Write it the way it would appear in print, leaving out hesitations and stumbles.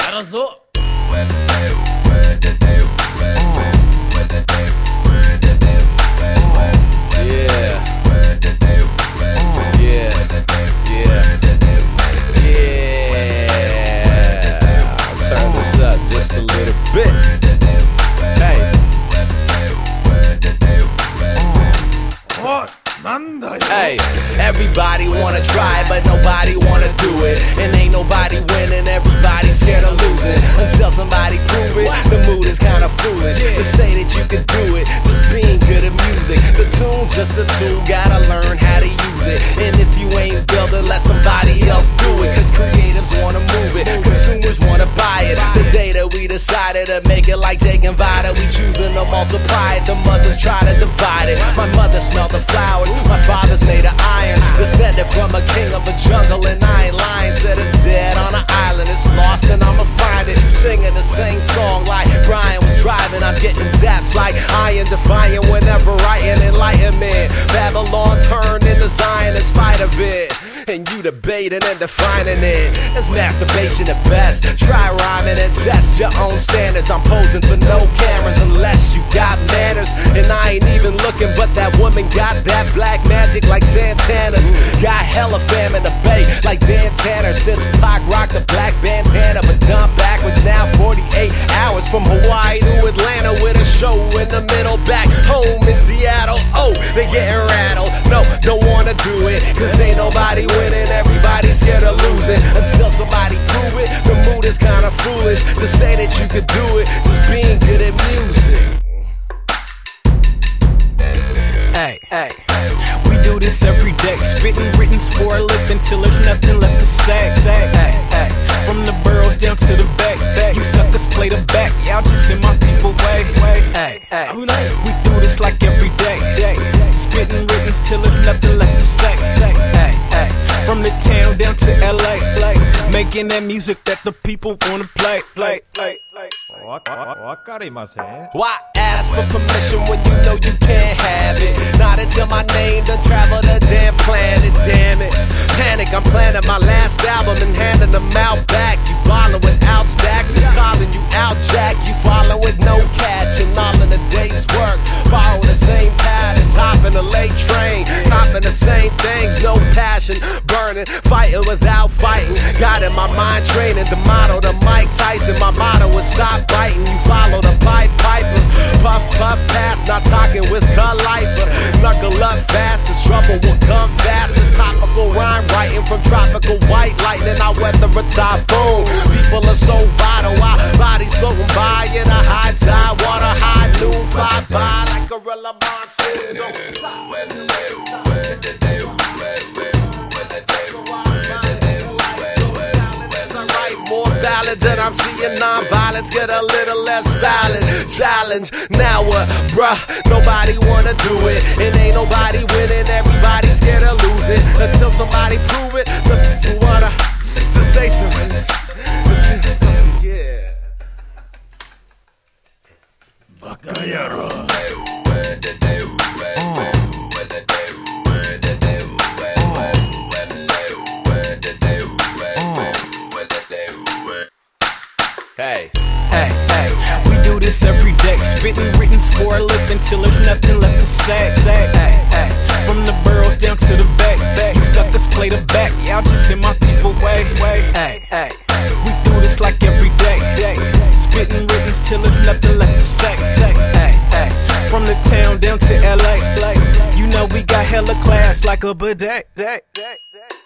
やるぞ。 Turn this up just a little bit. Hey. なんだよ。 Hey, everybody wanna try, but nobody wanna do it. And ain't nobody winning, everybody's scared of losing. Until somebody prove it, the mood is kinda foolish to say that you can do it, just being good at music. The tune's just a tool, gotta learn how to use it. And if you ain't building, let somebody else do it. Cause creatives wanna move it, consumers wanna buy it. The day that we decided to make it like Jake and Vida, we choosing to multiply it. The mothers try to divide it. My mother smelled the flowers, my father's made of iron, descended from a king of a jungle, and I ain't lying. Said it's dead on an island, it's lost and I'ma find it. Singing the same song like Brian was driving. I'm getting daps like iron, defying whenever writing enlightenment. Babylon turned into Zion in spite of it. And you debating and defining it. It's masturbation at best. Try rhyming and test your own standards. I'm posing for no cameras unless you got manners. And I ain't even looking, but that woman got that black magic like Santana's. Got hella fam in the bay like Dan Tanner. Since Pac rocked the black bandana, but done backwards now 48 hours from Hawaii to Atlanta with a show in the middle, back home in Seattle. Oh, they getting rattled. No, don't wanna do it, cause ain't nobody winning, everybody's scared of losing. Until somebody prove it, the mood is kinda foolish to say that you could do it, just being good at music. Hey, hey, we do this every day, spitting writtens for a living till there's nothing left to say. Hey, hey, from the boroughs down to the bay, you suckers play the back, y'all just send my people way. Hey, hey, we do this like every day, spitting writtens till there's nothing left to say. Hey, hey, from the town down to LA, making that music that the people wanna play. Why ask for permission when you know you can't have it? Not until my name done travel the damn planet, damn it. Panic, I'm planning my last album and handing them out back. You ballin' without stacks and calling you out, Jack. You following with no catch and all in a day's work. Borrow the same patterns, hop in a late train, copping the same things, no passion, burning, fighting without fighting. Got in my mind training the motto to Mike Tyson. My motto is stop biting, you follow the pipe piper. Puff, puff, pass, not talking Wiz Khalifa. Knuckle up fast, cause trouble will come fast. The topical rhyme writing from tropical white lightning. I weather a typhoon. People are so vital, our bodies floating by in a high tide. Water high noon, fly by like gorilla monsoon. More ballads and I'm seeing non-violence get a little less violent. Challenge, now what, bruh? Nobody wanna do it, and ain't nobody winning, everybody's scared of losing. Until somebody prove it, you wanna to say something. Yeah. Bakayaro. Hey, hey, hey, we do this every day, spitting writtens for a living till there's nothing left to say. Hey, hey, from the boroughs down to the bay, you suckers play the back, y'all just send my people way. Hey, hey, we do this like every day, spitting writtens till there's nothing left to say. Hey, hey, from the town down to LA, you know we got hella class like a bidet.